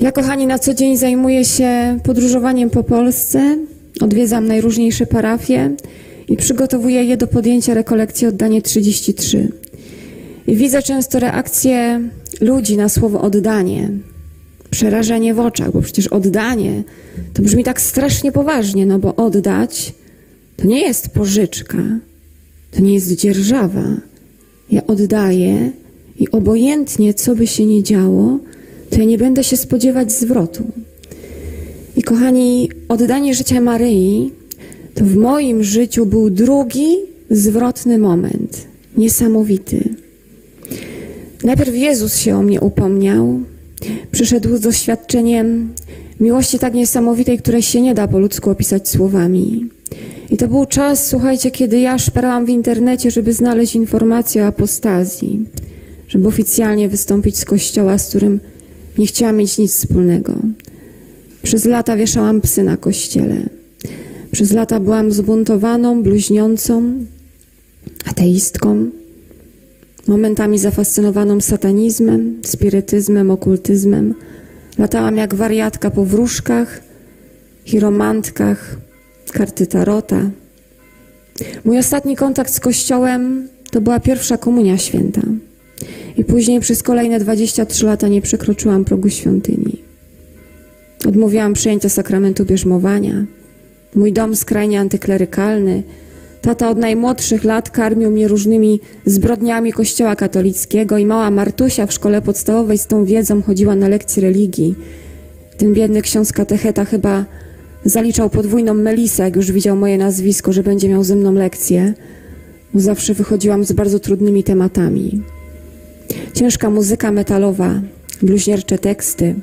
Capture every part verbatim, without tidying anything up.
Ja, kochani, na co dzień zajmuję się podróżowaniem po Polsce, odwiedzam najróżniejsze parafie i przygotowuję je do podjęcia rekolekcji Oddanie trzydzieści trzy. I widzę często reakcje ludzi na słowo oddanie, przerażenie w oczach, bo przecież oddanie to brzmi tak strasznie poważnie, no bo oddać to nie jest pożyczka, to nie jest dzierżawa. Ja oddaję i obojętnie, co by się nie działo, to ja nie będę się spodziewać zwrotu. I kochani, oddanie życia Maryi to w moim życiu był drugi zwrotny moment, niesamowity. Najpierw Jezus się o mnie upomniał, przyszedł z doświadczeniem miłości tak niesamowitej, której się nie da po ludzku opisać słowami. I to był czas, słuchajcie, kiedy ja szperałam w internecie, żeby znaleźć informacje o apostazji, żeby oficjalnie wystąpić z kościoła, z którym nie chciałam mieć nic wspólnego. Przez lata wieszałam psy na kościele. Przez lata byłam zbuntowaną, bluźniącą, ateistką, momentami zafascynowaną satanizmem, spirytyzmem, okultyzmem. Latałam jak wariatka po wróżkach, chiromantkach, karty tarota. Mój ostatni kontakt z Kościołem to była pierwsza komunia święta. I później przez kolejne dwadzieścia trzy lata nie przekroczyłam progu świątyni. Odmówiłam przyjęcia sakramentu bierzmowania. Mój dom skrajnie antyklerykalny. Tata od najmłodszych lat karmił mnie różnymi zbrodniami Kościoła katolickiego i mała Martusia w szkole podstawowej z tą wiedzą chodziła na lekcje religii. Ten biedny ksiądz katecheta chyba zaliczał podwójną melisę, jak już widział moje nazwisko, że będzie miał ze mną lekcję, bo zawsze wychodziłam z bardzo trudnymi tematami. Ciężka muzyka metalowa, bluźniercze teksty.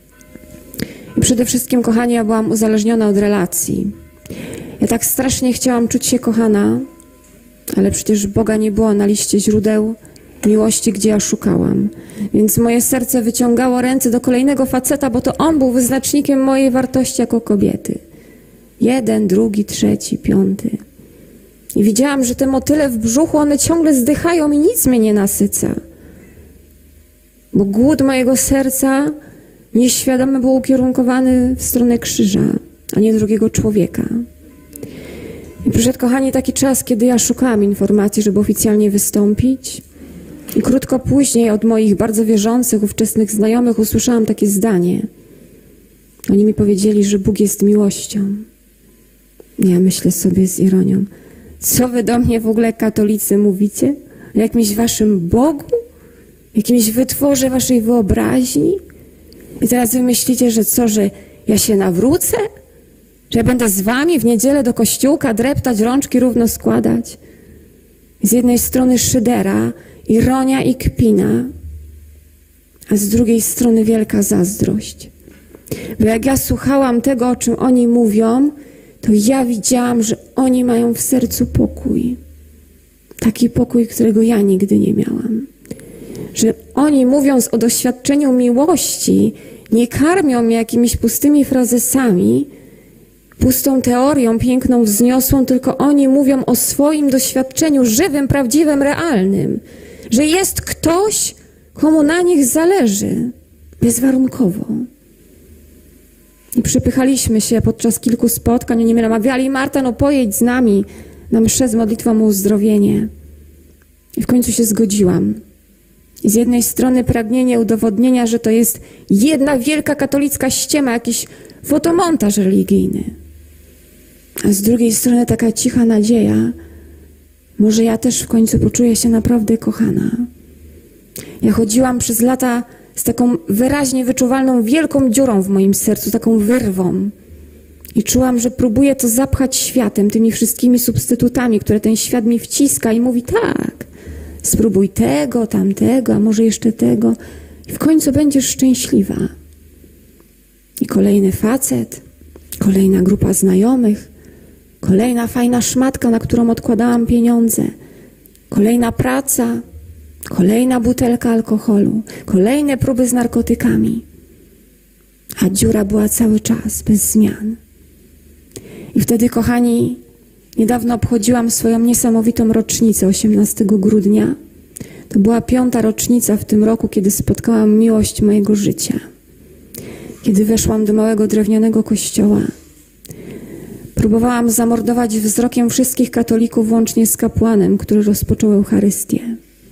I przede wszystkim, kochani, ja byłam uzależniona od relacji. Ja tak strasznie chciałam czuć się kochana, ale przecież Boga nie było na liście źródeł miłości, gdzie ja szukałam. Więc moje serce wyciągało ręce do kolejnego faceta, bo to on był wyznacznikiem mojej wartości jako kobiety. Jeden, drugi, trzeci, piąty. I widziałam, że te motyle w brzuchu, one ciągle zdychają i nic mnie nie nasyca. Bo głód mojego serca nieświadomy był ukierunkowany w stronę krzyża, a nie drugiego człowieka. I przyszedł, kochani, taki czas, kiedy ja szukałam informacji, żeby oficjalnie wystąpić. I krótko później od moich bardzo wierzących, ówczesnych znajomych usłyszałam takie zdanie. Oni mi powiedzieli, że Bóg jest miłością. Ja myślę sobie z ironią, co wy do mnie w ogóle katolicy mówicie? O jakimś waszym Bogu? Jakimś wytworze waszej wyobraźni? I teraz wy myślicie, że co, że ja się nawrócę? Że ja będę z wami w niedzielę do kościółka dreptać, rączki równo składać? Z jednej strony szydera, ironia i kpina, a z drugiej strony wielka zazdrość. Bo jak ja słuchałam tego, o czym oni mówią, to ja widziałam, że oni mają w sercu pokój. Taki pokój, którego ja nigdy nie miałam. Że oni, mówiąc o doświadczeniu miłości, nie karmią mnie jakimiś pustymi frazesami, pustą teorią, piękną, wzniosłą, tylko oni mówią o swoim doświadczeniu żywym, prawdziwym, realnym. Że jest ktoś, komu na nich zależy, bezwarunkowo. I przypychaliśmy się podczas kilku spotkań, oni mnie namawiali, Marta, no pojedź z nami na mszę z modlitwą o uzdrowienie. I w końcu się zgodziłam. I z jednej strony pragnienie udowodnienia, że to jest jedna wielka katolicka ściema, jakiś fotomontaż religijny. A z drugiej strony taka cicha nadzieja, może ja też w końcu poczuję się naprawdę kochana. Ja chodziłam przez lata z taką wyraźnie wyczuwalną wielką dziurą w moim sercu, taką wyrwą. I czułam, że próbuję to zapchać światem, tymi wszystkimi substytutami, które ten świat mi wciska i mówi tak, spróbuj tego, tamtego, a może jeszcze tego i w końcu będziesz szczęśliwa. I kolejny facet, kolejna grupa znajomych, kolejna fajna szmatka, na którą odkładałam pieniądze, kolejna praca, kolejna butelka alkoholu, kolejne próby z narkotykami. A dziura była cały czas, bez zmian. I wtedy, kochani, niedawno obchodziłam swoją niesamowitą rocznicę, osiemnastego grudnia. To była piąta rocznica w tym roku, kiedy spotkałam miłość mojego życia. Kiedy weszłam do małego drewnianego kościoła, próbowałam zamordować wzrokiem wszystkich katolików, łącznie z kapłanem, który rozpoczął Eucharystię.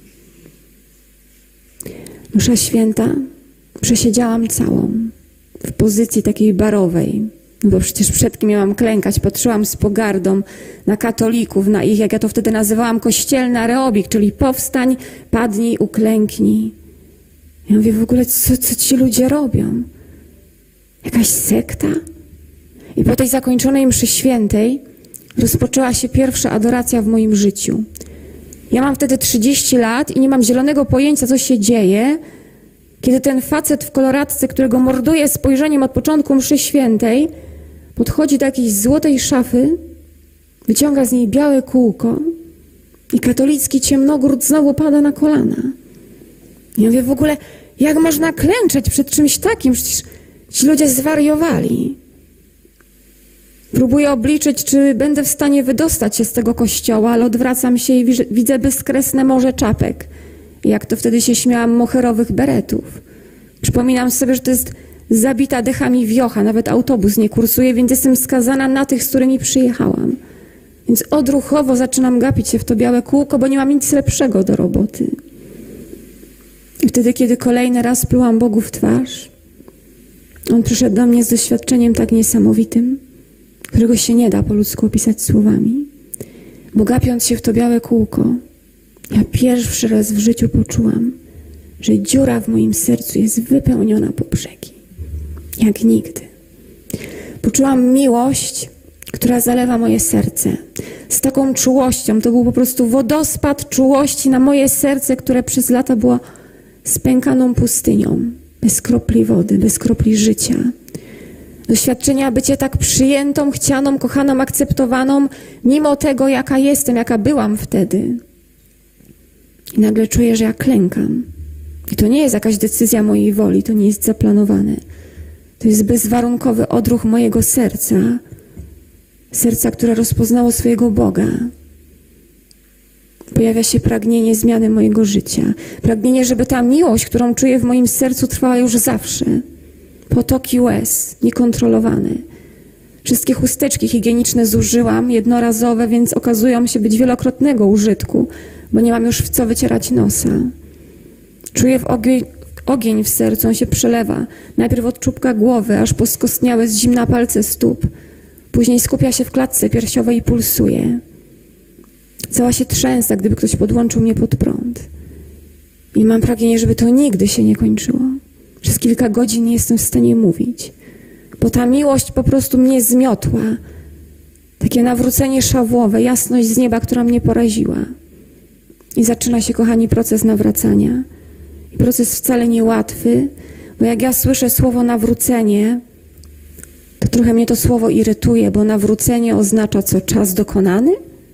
Msza święta przesiedziałam całą, w pozycji takiej barowej, no bo przecież przed kim miałam klękać. Patrzyłam z pogardą na katolików, na ich, jak ja to wtedy nazywałam, kościelny areobik, czyli powstań, padnij, uklęknij. Ja mówię, w ogóle co, co ci ludzie robią? Jakaś sekta? I po tej zakończonej mszy świętej rozpoczęła się pierwsza adoracja w moim życiu. Ja mam wtedy trzydzieści lat i nie mam zielonego pojęcia, co się dzieje, kiedy ten facet w koloradce, którego morduję spojrzeniem od początku mszy świętej, podchodzi do jakiejś złotej szafy, wyciąga z niej białe kółko i katolicki ciemnogór znowu pada na kolana. Ja mówię, w ogóle, jak można klęczeć przed czymś takim? Przecież ci ludzie zwariowali. Próbuję obliczyć, czy będę w stanie wydostać się z tego kościoła, ale odwracam się i widzę bezkresne morze czapek. Jak to wtedy się śmiałam, moherowych beretów. Przypominam sobie, że to jest zabita dechami wiocha, nawet autobus nie kursuje, więc jestem skazana na tych, z którymi przyjechałam. Więc odruchowo zaczynam gapić się w to białe kółko, bo nie mam nic lepszego do roboty. I wtedy, kiedy kolejny raz plułam Bogu w twarz, On przyszedł do mnie z doświadczeniem tak niesamowitym, którego się nie da po ludzku opisać słowami. Bo gapiąc się w to białe kółko, ja pierwszy raz w życiu poczułam, że dziura w moim sercu jest wypełniona po brzegi. Jak nigdy. Poczułam miłość, która zalewa moje serce. Z taką czułością. To był po prostu wodospad czułości na moje serce, które przez lata było spękaną pustynią. Bez kropli wody, bez kropli życia. Doświadczenia bycie tak przyjętą, chcianą, kochaną, akceptowaną, mimo tego, jaka jestem, jaka byłam wtedy. I nagle czuję, że ja klękam. I to nie jest jakaś decyzja mojej woli, to nie jest zaplanowane. To jest bezwarunkowy odruch mojego serca, serca, które rozpoznało swojego Boga. Pojawia się pragnienie zmiany mojego życia. Pragnienie, żeby ta miłość, którą czuję w moim sercu, trwała już zawsze. Potoki łez, niekontrolowane. Wszystkie chusteczki higieniczne zużyłam, jednorazowe, więc okazują się być wielokrotnego użytku, bo nie mam już w co wycierać nosa. Czuję w ogień, ogień w sercu, on się przelewa. Najpierw od czubka głowy, aż po skostniałe z zimna palce stóp. Później skupia się w klatce piersiowej i pulsuje. Cała się trzęsę, gdyby ktoś podłączył mnie pod prąd. I mam pragnienie, żeby to nigdy się nie kończyło. Przez kilka godzin nie jestem w stanie mówić, bo ta miłość po prostu mnie zmiotła. Takie nawrócenie szawłowe, jasność z nieba, która mnie poraziła. I zaczyna się, kochani, proces nawracania. I proces wcale niełatwy, bo jak ja słyszę słowo nawrócenie, to trochę mnie to słowo irytuje, bo nawrócenie oznacza co? Czas dokonany?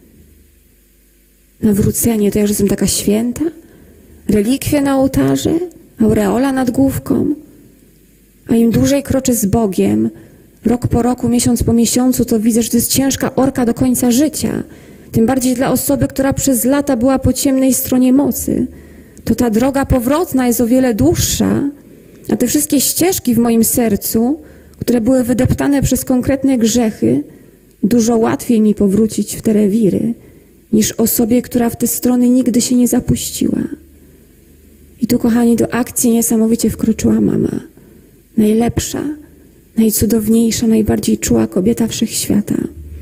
Nawrócenie to ja już jestem taka święta? Relikwie na ołtarze? Aureola nad główką? A im dłużej kroczę z Bogiem, rok po roku, miesiąc po miesiącu, to widzę, że to jest ciężka orka do końca życia. Tym bardziej dla osoby, która przez lata była po ciemnej stronie mocy. To ta droga powrotna jest o wiele dłuższa, a te wszystkie ścieżki w moim sercu, które były wydeptane przez konkretne grzechy, dużo łatwiej mi powrócić w te rewiry, niż osobie, która w te strony nigdy się nie zapuściła. I tu, kochani, do akcji niesamowicie wkroczyła mama. Najlepsza, najcudowniejsza, najbardziej czuła kobieta wszechświata.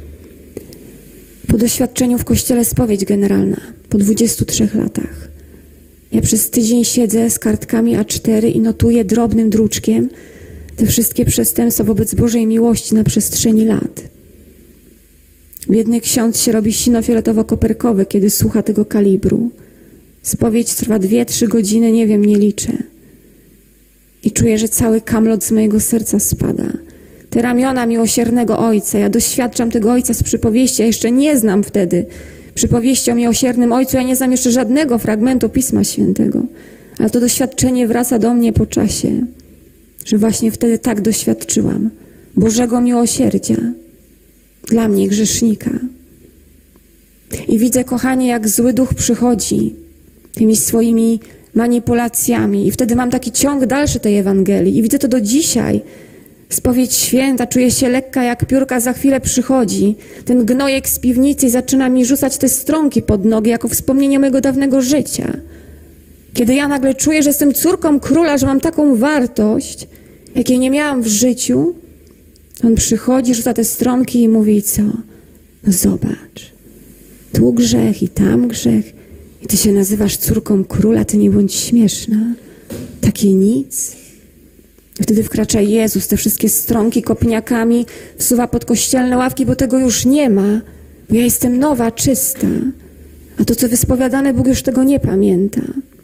Po doświadczeniu w kościele spowiedź generalna, po dwudziestu trzech latach. Ja przez tydzień siedzę z kartkami A cztery i notuję drobnym druczkiem te wszystkie przestępstwa wobec Bożej miłości na przestrzeni lat. Biedny ksiądz się robi sino-fioletowo-koperkowy, kiedy słucha tego kalibru. Spowiedź trwa dwie, trzy godziny, nie wiem, nie liczę. I czuję, że cały kamlot z mojego serca spada. Te ramiona miłosiernego Ojca, ja doświadczam tego Ojca z przypowieści, ja jeszcze nie znam wtedy przypowieści o miłosiernym Ojcu, ja nie znam jeszcze żadnego fragmentu Pisma Świętego. Ale to doświadczenie wraca do mnie po czasie, że właśnie wtedy tak doświadczyłam Bożego miłosierdzia dla mnie, grzesznika. I widzę, kochanie, jak zły duch przychodzi tymi swoimi manipulacjami. I wtedy mam taki ciąg dalszy tej Ewangelii. I widzę to do dzisiaj, Spowiedź święta, czuję się lekka jak piórka, za chwilę przychodzi. Ten gnojek z piwnicy i zaczyna mi rzucać te strąki pod nogi, jako wspomnienie mojego dawnego życia. Kiedy ja nagle czuję, że jestem córką króla, że mam taką wartość, jakiej nie miałam w życiu, on przychodzi, rzuca te strąki i mówi, co? No zobacz, tu grzech i tam grzech i ty się nazywasz córką króla, ty nie bądź śmieszna. Takie nic. I wtedy wkracza Jezus, te wszystkie strąki kopniakami wsuwa pod kościelne ławki, bo tego już nie ma, bo ja jestem nowa, czysta. A to, co wyspowiadane, Bóg już tego nie pamięta.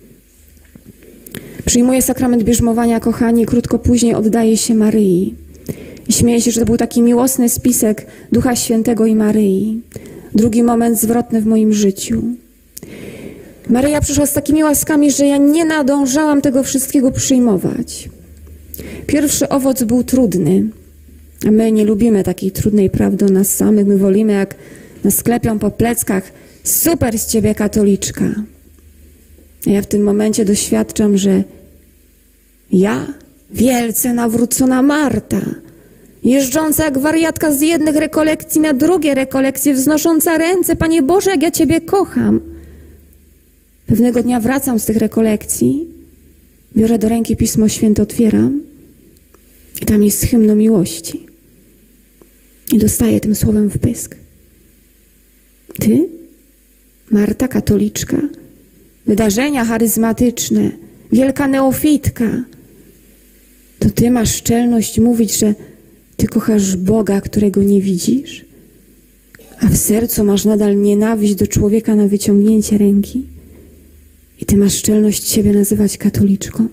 Przyjmuje sakrament bierzmowania, kochani, i krótko później oddaje się Maryi. I śmieję się, że to był taki miłosny spisek Ducha Świętego i Maryi. Drugi moment zwrotny w moim życiu. Maryja przyszła z takimi łaskami, że ja nie nadążałam tego wszystkiego przyjmować. Pierwszy owoc był trudny, a my nie lubimy takiej trudnej prawdy o nas samych. My wolimy, jak nas klepią po pleckach, super z ciebie katoliczka. A ja w tym momencie doświadczam, że ja, wielce nawrócona Marta, jeżdżąca jak wariatka z jednych rekolekcji na drugie rekolekcje, wznosząca ręce, Panie Boże, jak ja Ciebie kocham. Pewnego dnia wracam z tych rekolekcji, biorę do ręki Pismo Święte, otwieram i tam jest hymn o miłości. I dostaję tym słowem w pysk. Ty, Marta, katoliczka, wydarzenia charyzmatyczne, wielka neofitka, to ty masz szczelność mówić, że ty kochasz Boga, którego nie widzisz, a w sercu masz nadal nienawiść do człowieka na wyciągnięcie ręki i ty masz szczelność siebie nazywać katoliczką.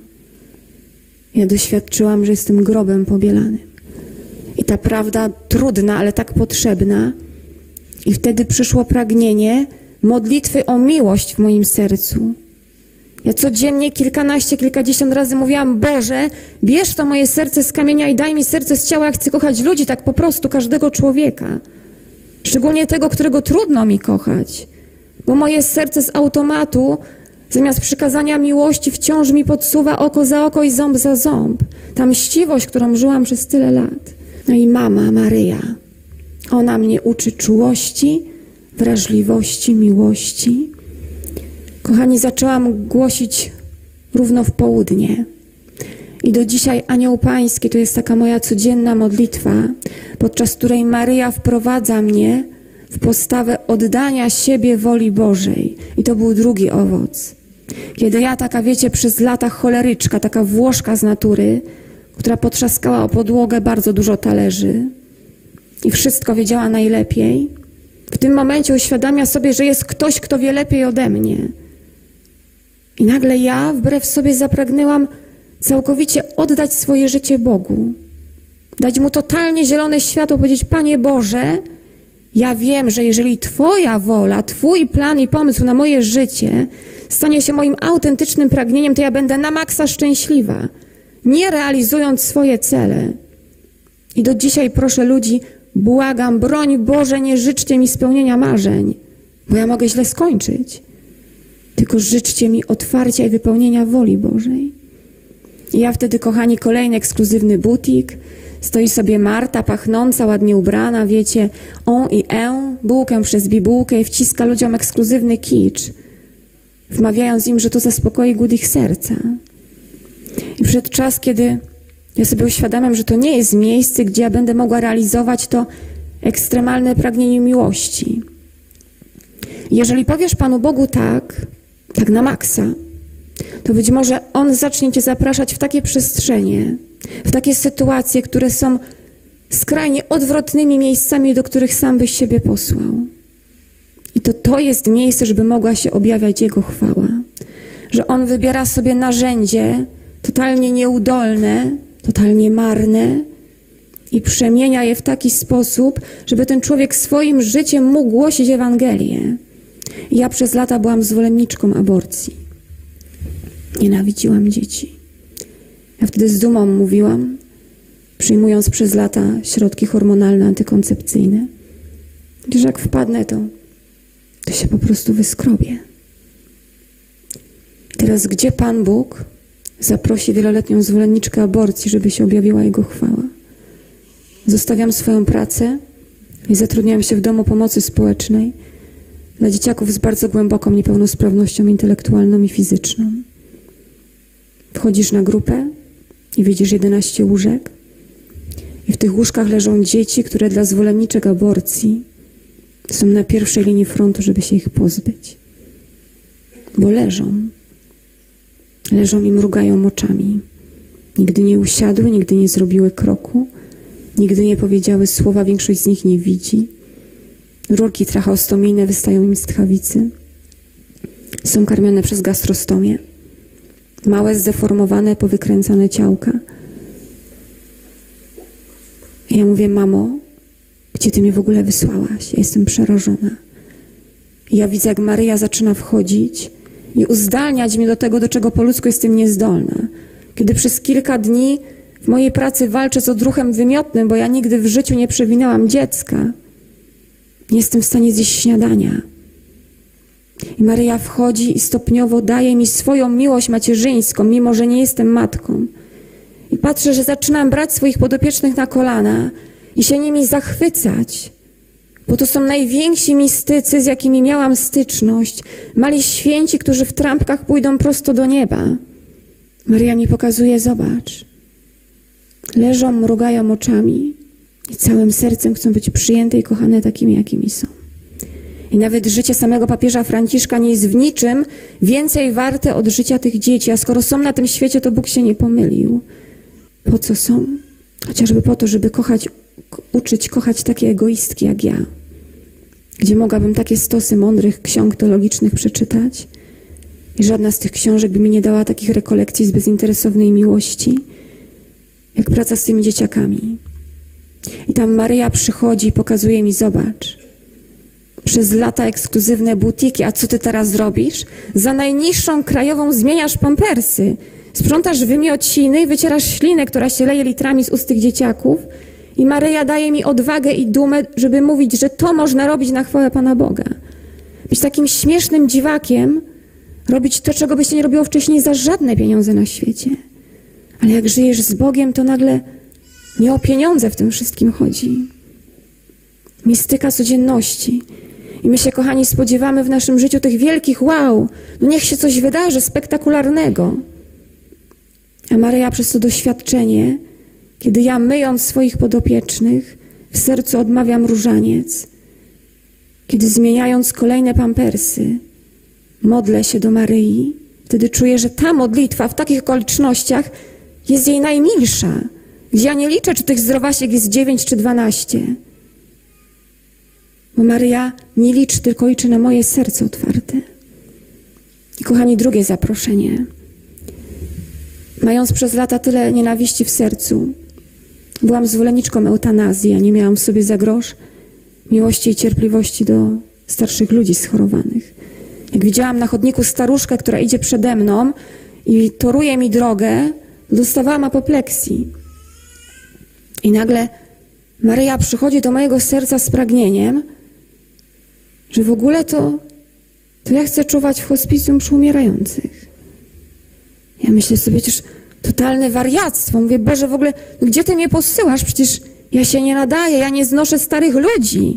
Ja doświadczyłam, że jestem grobem pobielanym. I ta prawda trudna, ale tak potrzebna. I wtedy przyszło pragnienie modlitwy o miłość w moim sercu. Ja codziennie kilkanaście, kilkadziesiąt razy mówiłam, Boże, bierz to moje serce z kamienia i daj mi serce z ciała, ja chcę kochać ludzi, tak po prostu, każdego człowieka. Szczególnie tego, którego trudno mi kochać. Bo moje serce z automatu, zamiast przykazania miłości, wciąż mi podsuwa oko za oko i ząb za ząb. Ta mściwość, którą żyłam przez tyle lat. No i mama Maryja, ona mnie uczy czułości, wrażliwości, miłości. Kochani, zaczęłam głosić równo w południe. I do dzisiaj Anioł Pański to jest taka moja codzienna modlitwa, podczas której Maryja wprowadza mnie w postawę oddania siebie woli Bożej. I to był drugi owoc. Kiedy ja taka, wiecie, przez lata choleryczka, taka Włoszka z natury, która potrzaskała o podłogę bardzo dużo talerzy i wszystko wiedziała najlepiej, w tym momencie uświadamia sobie, że jest ktoś, kto wie lepiej ode mnie. I nagle ja wbrew sobie zapragnęłam całkowicie oddać swoje życie Bogu. Dać Mu totalnie zielone światło, powiedzieć, Panie Boże, ja wiem, że jeżeli Twoja wola, Twój plan i pomysł na moje życie stanie się moim autentycznym pragnieniem, to ja będę na maksa szczęśliwa, nie realizując swoje cele. I do dzisiaj proszę ludzi, błagam, broń Boże, nie życzcie mi spełnienia marzeń, bo ja mogę źle skończyć. Tylko życzcie mi otwarcia i wypełnienia woli Bożej. I ja wtedy, kochani, kolejny ekskluzywny butik. Stoi sobie Marta, pachnąca, ładnie ubrana, wiecie, on i e, bułkę przez bibułkę i wciska ludziom ekskluzywny kicz, wmawiając im, że to zaspokoi głód ich serca. I przyszedł czas, kiedy ja sobie uświadamiam, że to nie jest miejsce, gdzie ja będę mogła realizować to ekstremalne pragnienie miłości. Jeżeli powiesz Panu Bogu tak, tak na maksa, to być może On zacznie Cię zapraszać w takie przestrzenie, w takie sytuacje, które są skrajnie odwrotnymi miejscami, do których sam byś siebie posłał. I to to jest miejsce, żeby mogła się objawiać Jego chwała. Że On wybiera sobie narzędzie totalnie nieudolne, totalnie marne i przemienia je w taki sposób, żeby ten człowiek swoim życiem mógł głosić Ewangelię. I ja przez lata byłam zwolenniczką aborcji. Nienawidziłam dzieci. Ja wtedy z dumą mówiłam, przyjmując przez lata środki hormonalne, antykoncepcyjne, że jak wpadnę, to, to się po prostu wyskrobię. Teraz gdzie Pan Bóg zaprosi wieloletnią zwolenniczkę aborcji, żeby się objawiła Jego chwała? Zostawiam swoją pracę i zatrudniam się w domu pomocy społecznej dla dzieciaków z bardzo głęboką niepełnosprawnością intelektualną i fizyczną. Wchodzisz na grupę i widzisz jedenaście łóżek i w tych łóżkach leżą dzieci, które dla zwolenniczek aborcji są na pierwszej linii frontu, żeby się ich pozbyć. Bo leżą. Leżą i mrugają oczami. Nigdy nie usiadły, nigdy nie zrobiły kroku, nigdy nie powiedziały słowa, większość z nich nie widzi. Rurki tracheostomijne wystają im z tchawicy. Są karmione przez gastrostomię. Małe, zdeformowane, powykręcane ciałka. I ja mówię: mamo, gdzie ty mnie w ogóle wysłałaś? Ja jestem przerażona. I ja widzę, jak Maryja zaczyna wchodzić i uzdalniać mnie do tego, do czego po ludzku jestem niezdolna. Kiedy przez kilka dni w mojej pracy walczę z odruchem wymiotnym, bo ja nigdy w życiu nie przewinęłam dziecka. Nie jestem w stanie zjeść śniadania. I Maryja wchodzi i stopniowo daje mi swoją miłość macierzyńską, mimo że nie jestem matką. I patrzę, że zaczynam brać swoich podopiecznych na kolana i się nimi zachwycać, bo to są najwięksi mistycy, z jakimi miałam styczność. Mali święci, którzy w trampkach pójdą prosto do nieba. Maryja mi pokazuje: zobacz. Leżą, mrugają oczami i całym sercem chcą być przyjęte i kochane takimi, jakimi są. I nawet życie samego papieża Franciszka nie jest w niczym więcej warte od życia tych dzieci, a skoro są na tym świecie, to Bóg się nie pomylił. Po co są? Chociażby po to, żeby kochać, uczyć kochać takie egoistki jak ja. Gdzie mogłabym takie stosy mądrych ksiąg teologicznych przeczytać i żadna z tych książek by mi nie dała takich rekolekcji z bezinteresownej miłości, jak praca z tymi dzieciakami. I tam Maryja przychodzi i pokazuje mi: zobacz, przez lata ekskluzywne butiki, a co ty teraz zrobisz? Za najniższą krajową zmieniasz pampersy, sprzątasz wymiociny i wycierasz ślinę, która się leje litrami z ust tych dzieciaków. I Maryja daje mi odwagę i dumę, żeby mówić, że to można robić na chwałę Pana Boga. Być takim śmiesznym dziwakiem, robić to, czego by się nie robiło wcześniej za żadne pieniądze na świecie. Ale jak żyjesz z Bogiem, to nagle nie o pieniądze w tym wszystkim chodzi. Mistyka codzienności. I my się, kochani, spodziewamy w naszym życiu tych wielkich wow, no niech się coś wydarzy spektakularnego. A Maryja przez to doświadczenie, kiedy ja, myjąc swoich podopiecznych, w sercu odmawiam różaniec, kiedy zmieniając kolejne pampersy, modlę się do Maryi, wtedy czuję, że ta modlitwa w takich okolicznościach jest jej najmilsza, gdzie ja nie liczę, czy tych zdrowasiek jest dziewięć czy dwanaście. Bo Maryja nie liczy, tylko liczy na moje serce otwarte. I kochani, drugie zaproszenie. Mając przez lata tyle nienawiści w sercu, byłam zwolenniczką eutanazji, a nie miałam w sobie za grosz miłości i cierpliwości do starszych ludzi schorowanych. Jak widziałam na chodniku staruszkę, która idzie przede mną i toruje mi drogę, dostawałam apopleksji. I nagle Maryja przychodzi do mojego serca z pragnieniem, że w ogóle to, to ja chcę czuwać w hospicjum przy umierających. Ja myślę sobie, przecież totalne wariactwo. Mówię: Boże, w ogóle, no gdzie ty mnie posyłasz? Przecież ja się nie nadaję, ja nie znoszę starych ludzi.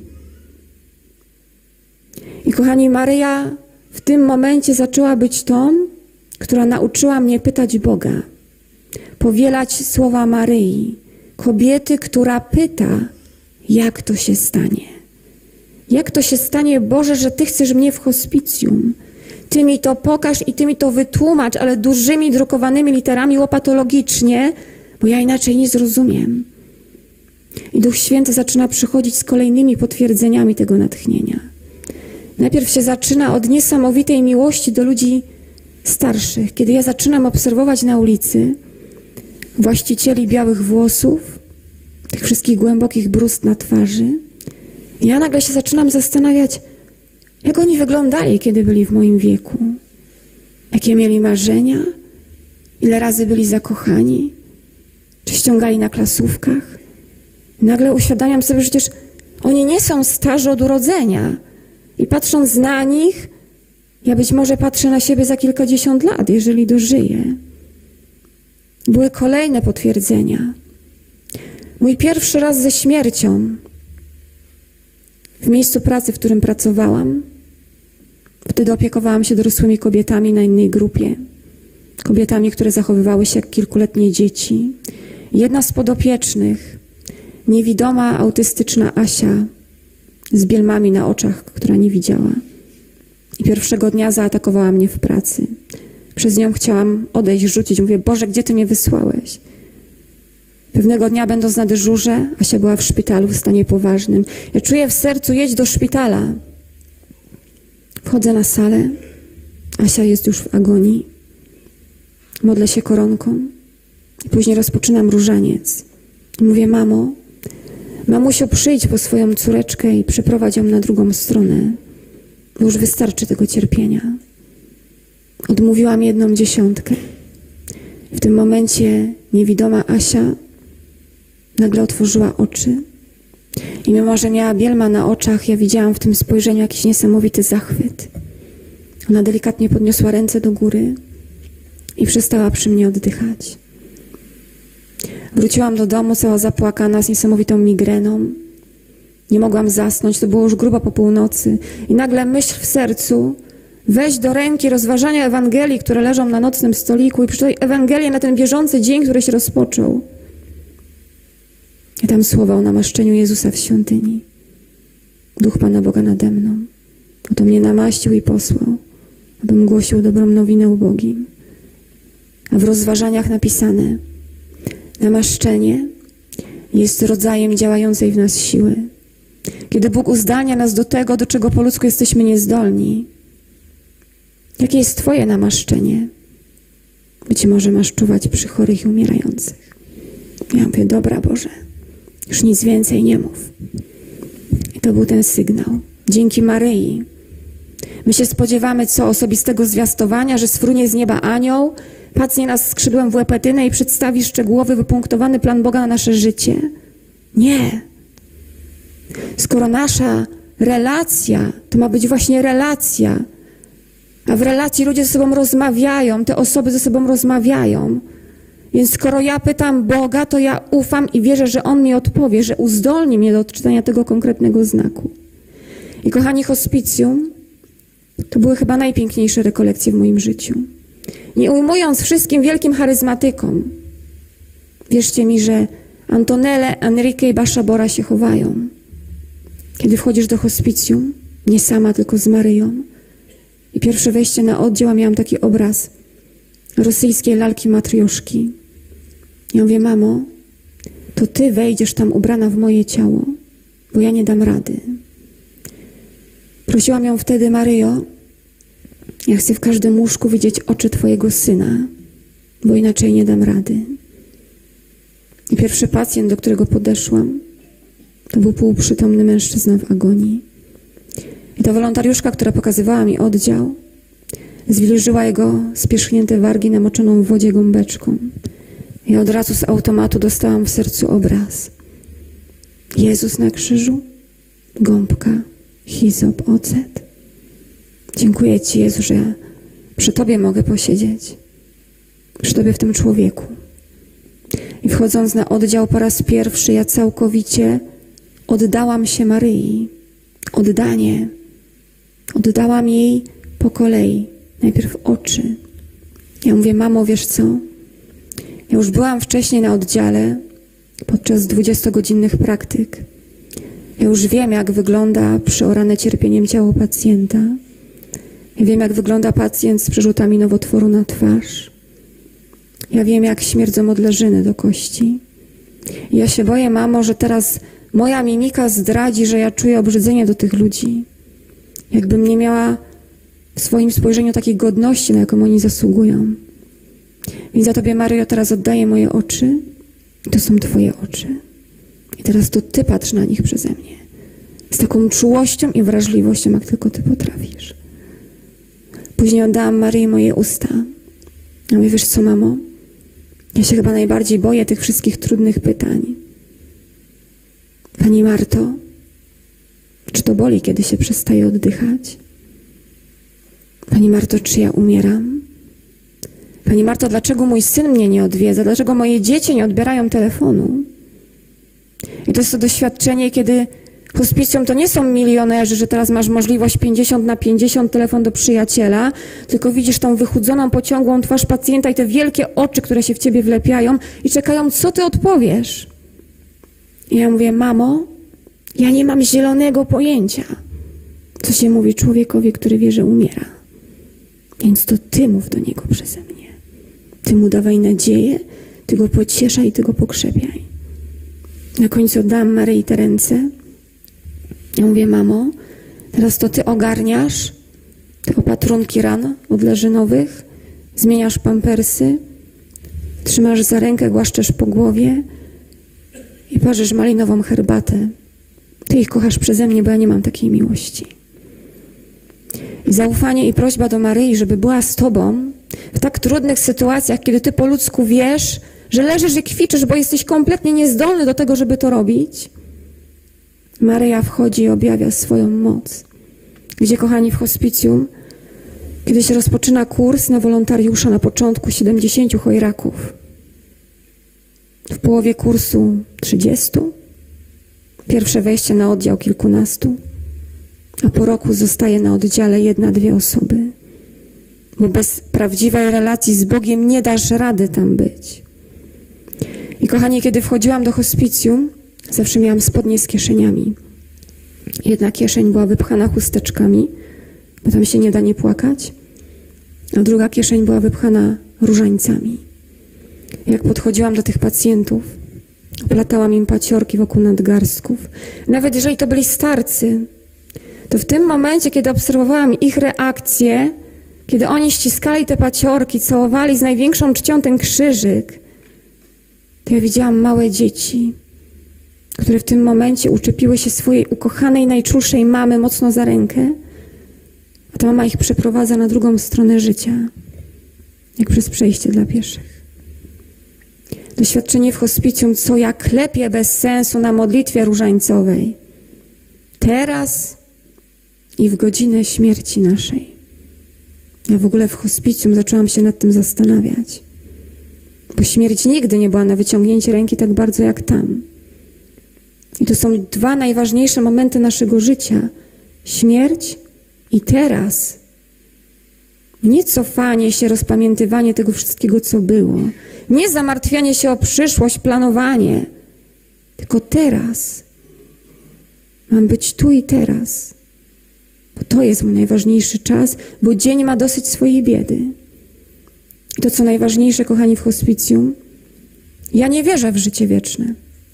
I kochani, Maryja w tym momencie zaczęła być tą, która nauczyła mnie pytać Boga, powielać słowa Maryi, kobiety, która pyta, jak to się stanie. Jak to się stanie, Boże, że Ty chcesz mnie w hospicjum? Ty mi to pokaż i Ty mi to wytłumacz, ale dużymi drukowanymi literami łopatologicznie, bo ja inaczej nie zrozumiem. I Duch Święty zaczyna przychodzić z kolejnymi potwierdzeniami tego natchnienia. Najpierw się zaczyna od niesamowitej miłości do ludzi starszych. Kiedy ja zaczynam obserwować na ulicy właścicieli białych włosów, tych wszystkich głębokich bruzd na twarzy, ja nagle się zaczynam zastanawiać, jak oni wyglądali, kiedy byli w moim wieku. Jakie mieli marzenia, ile razy byli zakochani, czy ściągali na klasówkach. I nagle uświadamiam sobie, że przecież oni nie są starzy od urodzenia. I patrząc na nich, ja być może patrzę na siebie za kilkadziesiąt lat, jeżeli dożyję. Były kolejne potwierdzenia. Mój pierwszy raz ze śmiercią w miejscu pracy, w którym pracowałam. Wtedy opiekowałam się dorosłymi kobietami na innej grupie. Kobietami, które zachowywały się jak kilkuletnie dzieci. Jedna z podopiecznych, niewidoma, autystyczna Asia, z bielmami na oczach, która nie widziała. I pierwszego dnia zaatakowała mnie w pracy. Przez nią chciałam odejść, rzucić. Mówię, Boże, gdzie Ty mnie wysłałeś? Pewnego dnia, będąc na dyżurze, Asia była w szpitalu w stanie poważnym. Ja czuję w sercu, jedź do szpitala. Wchodzę na salę. Asia jest już w agonii. Modlę się koronką. I później rozpoczynam różaniec. I mówię, mamo, mamusiu, przyjdź po swoją córeczkę i przeprowadź ją na drugą stronę, bo już wystarczy tego cierpienia. Odmówiłam jedną dziesiątkę. W tym momencie niewidoma Asia nagle otworzyła oczy. I mimo, że miała bielma na oczach, ja widziałam w tym spojrzeniu jakiś niesamowity zachwyt. Ona delikatnie podniosła ręce do góry i przestała przy mnie oddychać. Wróciłam do domu cała zapłakana, z niesamowitą migreną. Nie mogłam zasnąć, to było już grubo po północy. I nagle myśl w sercu, weź do ręki rozważania Ewangelii, które leżą na nocnym stoliku i przeczytaj Ewangelię na ten bieżący dzień, który się rozpoczął. I tam słowa o namaszczeniu Jezusa w świątyni. Duch Pana Boga nade mną. Oto mnie namaścił i posłał, abym głosił dobrą nowinę ubogim. A w rozważaniach napisane, namaszczenie jest rodzajem działającej w nas siły. Kiedy Bóg uzdalnia nas do tego, do czego po ludzku jesteśmy niezdolni. Jakie jest Twoje namaszczenie? Być może masz czuwać przy chorych i umierających. Ja mówię, dobra Boże, już nic więcej nie mów. I to był ten sygnał. Dzięki Maryi. My się spodziewamy co? Osobistego zwiastowania, że sfrunie z nieba anioł, pacnie nas skrzydłem w łepetynę i przedstawi szczegółowy, wypunktowany plan Boga na nasze życie. Nie. Skoro nasza relacja, to ma być właśnie relacja, a w relacji ludzie ze sobą rozmawiają, te osoby ze sobą rozmawiają. Więc skoro ja pytam Boga, to ja ufam i wierzę, że On mi odpowie, że uzdolni mnie do odczytania tego konkretnego znaku. I kochani, hospicjum to były chyba najpiękniejsze rekolekcje w moim życiu. Nie ujmując wszystkim wielkim charyzmatykom, wierzcie mi, że Antonelle, Enrique i Basza Bora się chowają. Kiedy wchodzisz do hospicjum, nie sama, tylko z Maryją. I pierwsze wejście na oddział, miałam taki obraz rosyjskiej lalki matrioszki. Ja mówię, mamo, to Ty wejdziesz tam ubrana w moje ciało, bo ja nie dam rady. Prosiłam ją wtedy, Maryjo, ja chcę w każdym łóżku widzieć oczy Twojego Syna, bo inaczej nie dam rady. I pierwszy pacjent, do którego podeszłam, to był półprzytomny mężczyzna w agonii. I ta wolontariuszka, która pokazywała mi oddział, zwilżyła jego spierzchnięte wargi namoczoną w wodzie gąbeczką. I od razu z automatu dostałam w sercu obraz. Jezus na krzyżu, gąbka, hizop, ocet. Dziękuję Ci, Jezu, że ja przy Tobie mogę posiedzieć. Przy Tobie w tym człowieku. I wchodząc na oddział po raz pierwszy, ja całkowicie oddałam się Maryi. Oddanie. Oddałam jej po kolei. Najpierw oczy. Ja mówię, mamo, wiesz co? Ja już byłam wcześniej na oddziale podczas dwudziestogodzinnych praktyk. Ja już wiem, jak wygląda przeorane cierpieniem ciało pacjenta. Ja wiem, jak wygląda pacjent z przerzutami nowotworu na twarz. Ja wiem, jak śmierdzą odleżyny do kości. I ja się boję, mamo, że teraz moja mimika zdradzi, że ja czuję obrzydzenie do tych ludzi. Jakbym nie miała w swoim spojrzeniu takiej godności, na jaką oni zasługują. Więc za Tobie, Maryjo, teraz oddaję moje oczy. I to są Twoje oczy. I teraz to Ty patrz na nich przeze mnie. Z taką czułością i wrażliwością, jak tylko Ty potrafisz. Później oddałam Maryi moje usta. Ja mówię, wiesz co, mamo? Ja się chyba najbardziej boję tych wszystkich trudnych pytań. Pani Marto, czy to boli, kiedy się przestaje oddychać? Pani Marto, czy ja umieram? Pani Marto, dlaczego mój syn mnie nie odwiedza? Dlaczego moje dzieci nie odbierają telefonu? I to jest to doświadczenie, kiedy hospicjum to nie są milionerzy, że teraz masz możliwość pięćdziesiąt na pięćdziesiąt, telefon do przyjaciela, tylko widzisz tą wychudzoną, pociągłą twarz pacjenta i te wielkie oczy, które się w ciebie wlepiają i czekają, co ty odpowiesz. I ja mówię, mamo, ja nie mam zielonego pojęcia, co się mówi człowiekowi, który wie, że umiera. Więc to ty mów do niego przeze mnie. Ty mu dawaj nadzieję, ty go pocieszaj i ty go pokrzepiaj. Na końcu oddałam Maryi te ręce. Ja mówię, mamo, teraz to ty ogarniasz te opatrunki ran odleżynowych, zmieniasz pampersy, trzymasz za rękę, głaszczesz po głowie i parzysz malinową herbatę. Ty ich kochasz przeze mnie, bo ja nie mam takiej miłości. I zaufanie i prośba do Maryi, żeby była z tobą w tak trudnych sytuacjach, kiedy ty po ludzku wiesz, że leżysz i kwiczysz, bo jesteś kompletnie niezdolny do tego, żeby to robić. Maryja wchodzi i objawia swoją moc. Gdzie, kochani, w hospicjum, kiedy się rozpoczyna kurs na wolontariusza na początku siedemdziesięciu chojraków. W połowie kursu trzydziestu. Pierwsze wejście na oddział kilkunastu. A po roku zostaje na oddziale jedna, dwie osoby. Bo bez prawdziwej relacji z Bogiem nie dasz rady tam być. I kochani, kiedy wchodziłam do hospicjum, zawsze miałam spodnie z kieszeniami. Jedna kieszeń była wypchana chusteczkami, bo tam się nie da nie płakać, a druga kieszeń była wypchana różańcami. Jak podchodziłam do tych pacjentów, oplatałam im paciorki wokół nadgarstków. Nawet jeżeli to byli starcy, to w tym momencie, kiedy obserwowałam ich reakcję, kiedy oni ściskali te paciorki, całowali z największą czcią ten krzyżyk, to ja widziałam małe dzieci, które w tym momencie uczepiły się swojej ukochanej, najczulszej mamy mocno za rękę, a ta mama ich przeprowadza na drugą stronę życia, jak przez przejście dla pieszych. Doświadczenie w hospicjum, co ja klepię bez sensu na modlitwie różańcowej. Teraz i w godzinę śmierci naszej. Ja w ogóle w hospicjum zaczęłam się nad tym zastanawiać. Bo śmierć nigdy nie była na wyciągnięcie ręki tak bardzo jak tam. I to są dwa najważniejsze momenty naszego życia. Śmierć i teraz. Nie cofanie się, rozpamiętywanie tego wszystkiego, co było. Nie zamartwianie się o przyszłość, planowanie. Tylko teraz. Mam być tu i teraz. Bo to jest mój najważniejszy czas, bo dzień ma dosyć swojej biedy. I to, co najważniejsze, kochani, w hospicjum, ja nie wierzę w życie wieczne.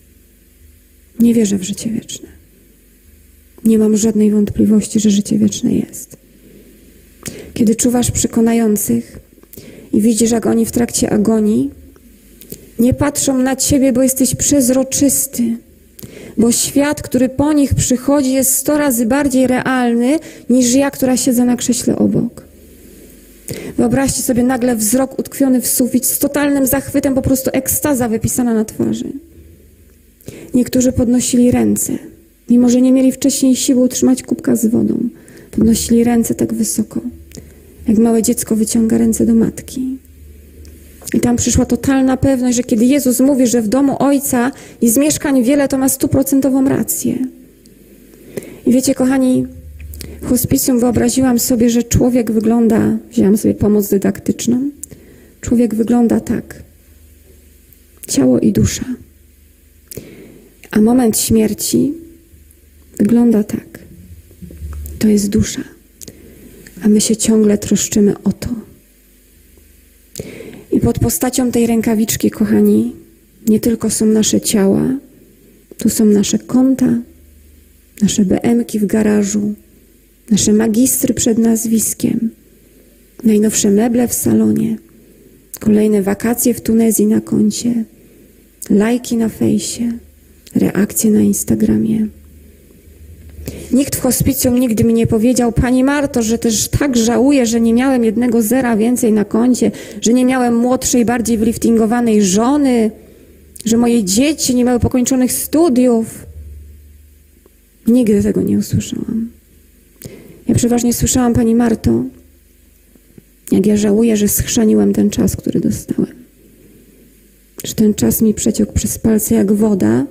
Nie wierzę w życie wieczne. Nie mam żadnej wątpliwości, że życie wieczne jest. Kiedy czuwasz przekonających i widzisz, jak oni w trakcie agonii nie patrzą na ciebie, bo jesteś przezroczysty, bo świat, który po nich przychodzi, jest sto razy bardziej realny niż ja, która siedzę na krześle obok. Wyobraźcie sobie nagle wzrok utkwiony w sufit z totalnym zachwytem, po prostu ekstaza wypisana na twarzy. Niektórzy podnosili ręce, mimo że nie mieli wcześniej siły utrzymać kubka z wodą. Podnosili ręce tak wysoko, jak małe dziecko wyciąga ręce do matki. I tam przyszła totalna pewność, że kiedy Jezus mówi, że w domu Ojca jest mieszkań wiele, to ma stuprocentową rację. I wiecie, kochani, w hospicjum wyobraziłam sobie, że człowiek wygląda, wzięłam sobie pomoc dydaktyczną, człowiek wygląda tak. Ciało i dusza. A moment śmierci wygląda tak. To jest dusza. A my się ciągle troszczymy o to. I pod postacią tej rękawiczki, kochani, nie tylko są nasze ciała, tu są nasze konta, nasze be emki w garażu, nasze magistry przed nazwiskiem, najnowsze meble w salonie, kolejne wakacje w Tunezji na koncie, lajki na fejsie, reakcje na Instagramie. Nikt w hospicjum nigdy mi nie powiedział: Pani Marto, że też tak żałuję, że nie miałem jednego zera więcej na koncie, że nie miałem młodszej, bardziej wyliftingowanej żony, że moje dzieci nie miały pokończonych studiów. Nigdy tego nie usłyszałam. Ja przeważnie słyszałam: Pani Marto, jak ja żałuję, że schrzaniłem ten czas, który dostałem. Że ten czas mi przeciął przez palce jak woda i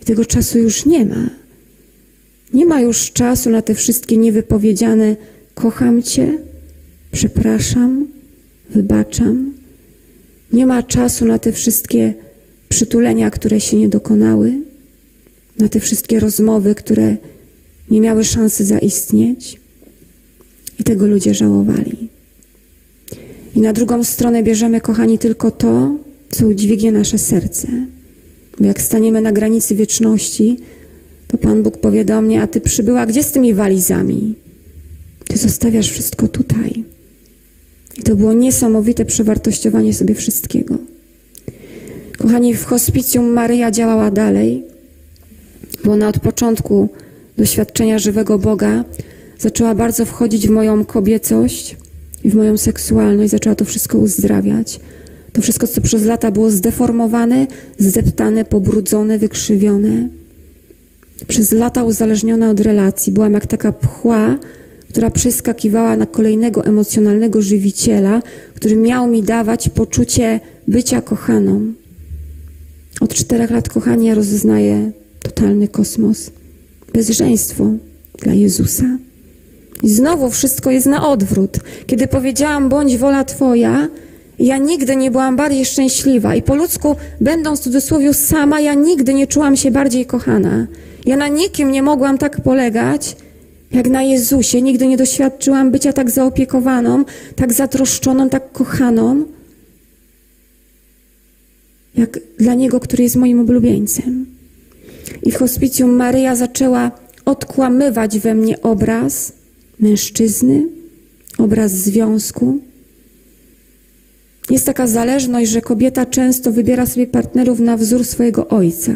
Tego czasu już nie ma. Nie ma już czasu na te wszystkie niewypowiedziane kocham Cię, przepraszam, wybaczam. Nie ma czasu na te wszystkie przytulenia, które się nie dokonały, na te wszystkie rozmowy, które nie miały szansy zaistnieć. I tego ludzie żałowali. I na drugą stronę bierzemy, kochani, tylko to, co udźwignie nasze serce. Bo jak staniemy na granicy wieczności, to Pan Bóg powie do mnie, a Ty przybyła, gdzie z tymi walizami? Ty zostawiasz wszystko tutaj. I to było niesamowite przewartościowanie sobie wszystkiego. Kochani, w hospicjum Maryja działała dalej, bo ona od początku doświadczenia żywego Boga zaczęła bardzo wchodzić w moją kobiecość i w moją seksualność, zaczęła to wszystko uzdrawiać. To wszystko, co przez lata było zdeformowane, zdeptane, pobrudzone, wykrzywione. Przez lata uzależniona od relacji. Byłam jak taka pchła, która przeskakiwała na kolejnego emocjonalnego żywiciela, który miał mi dawać poczucie bycia kochaną. Od czterech lat, kochani, ja rozeznaję totalny kosmos. Bezżeństwo dla Jezusa. I znowu wszystko jest na odwrót. Kiedy powiedziałam, bądź wola Twoja, ja nigdy nie byłam bardziej szczęśliwa. I po ludzku, będąc w cudzysłowie sama, ja nigdy nie czułam się bardziej kochana. Ja na nikim nie mogłam tak polegać, jak na Jezusie. Nigdy nie doświadczyłam bycia tak zaopiekowaną, tak zatroszczoną, tak kochaną, jak dla Niego, który jest moim ulubieńcem. I w hospicjum Maryja zaczęła odkłamywać we mnie obraz mężczyzny, obraz związku. Jest taka zależność, że kobieta często wybiera sobie partnerów na wzór swojego ojca.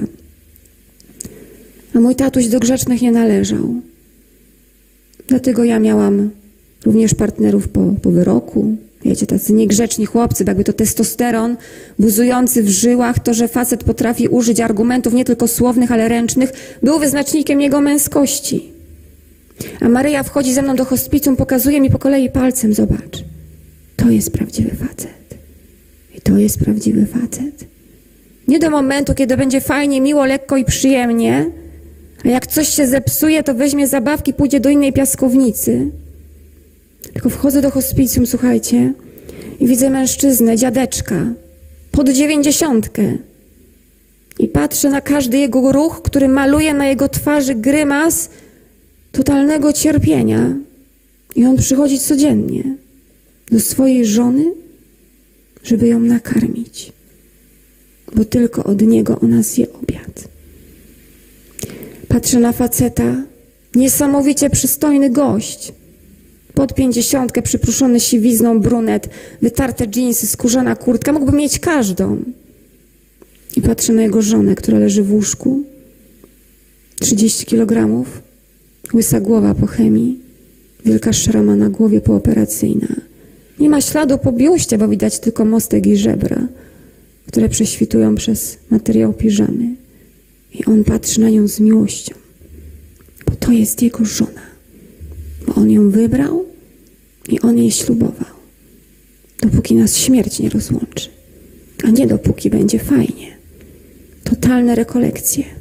A mój tatuś do grzecznych nie należał. Dlatego ja miałam również partnerów po, po wyroku. Wiecie, tacy niegrzeczni chłopcy, jakby to testosteron buzujący w żyłach, to, że facet potrafi użyć argumentów nie tylko słownych, ale ręcznych, był wyznacznikiem jego męskości. A Maryja wchodzi ze mną do hospicjum, pokazuje mi po kolei palcem, zobacz, to jest prawdziwy facet. I to jest prawdziwy facet. Nie do momentu, kiedy będzie fajnie, miło, lekko i przyjemnie, a jak coś się zepsuje, to weźmie zabawki, pójdzie do innej piaskownicy. Tylko wchodzę do hospicjum, słuchajcie, i widzę mężczyznę, dziadeczka, pod dziewięćdziesiątkę. I patrzę na każdy jego ruch, który maluje na jego twarzy grymas totalnego cierpienia. I on przychodzi codziennie do swojej żony, żeby ją nakarmić. Bo tylko od niego ona zje obiad. Patrzę na faceta, niesamowicie przystojny gość. Pod pięćdziesiątkę, przypruszony siwizną, brunet, wytarte dżinsy, skórzana kurtka. Mógłby mieć każdą. I patrzę na jego żonę, która leży w łóżku. trzydzieści kilogramów. Łysa głowa po chemii. Wielka szrama na głowie pooperacyjna. Nie ma śladu po biuście, bo widać tylko mostek i żebra, które prześwitują przez materiał piżamy. I on patrzy na nią z miłością. Bo to jest jego żona. Bo on ją wybrał i on jej ślubował. Dopóki nas śmierć nie rozłączy. A nie dopóki będzie fajnie. Totalne rekolekcje.